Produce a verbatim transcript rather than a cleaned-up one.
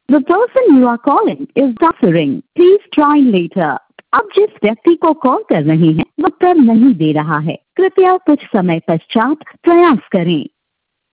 The person you are calling is answering. Please try later. आप जिस व्यक्ति को कॉल कर रहे हैं वो उत्तर नहीं दे रहा है, कृपया कुछ समय पश्चात प्रयास करें।